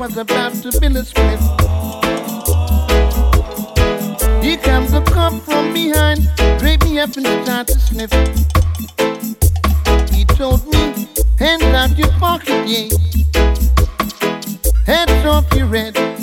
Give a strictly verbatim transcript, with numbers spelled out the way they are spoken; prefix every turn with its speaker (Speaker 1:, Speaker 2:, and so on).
Speaker 1: was about to build a split. Here comes a cop from behind, drape me up and start to sniff. He told me, hands out your pocket, yeah. Heads off your head.